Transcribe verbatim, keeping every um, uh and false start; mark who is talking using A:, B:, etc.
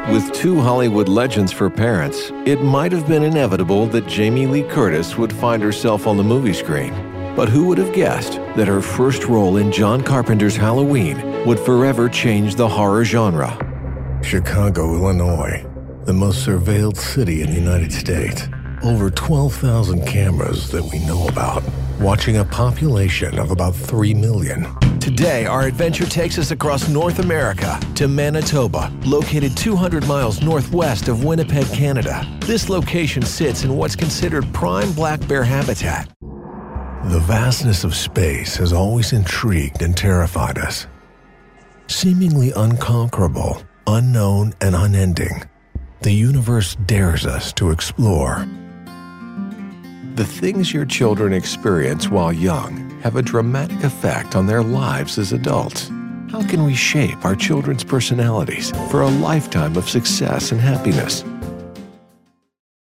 A: With two Hollywood legends for parents, it might have been inevitable that Jamie Lee Curtis would find herself on the movie screen. But who would have guessed that her first role in John Carpenter's Halloween would forever change the horror genre?
B: Chicago, Illinois, the most surveilled city in the United States. Over twelve thousand cameras that we know about, watching a population of about three million.
A: Today, our adventure takes us across North America to Manitoba, located two hundred miles northwest of Winnipeg, Canada. This location sits in what's considered prime black bear habitat.
B: The vastness of space has always intrigued and terrified us. Seemingly unconquerable, unknown, and unending, the universe dares us to explore.
A: The things your children experience while young have a dramatic effect on their lives as adults. How can we shape our children's personalities for a lifetime of success and happiness?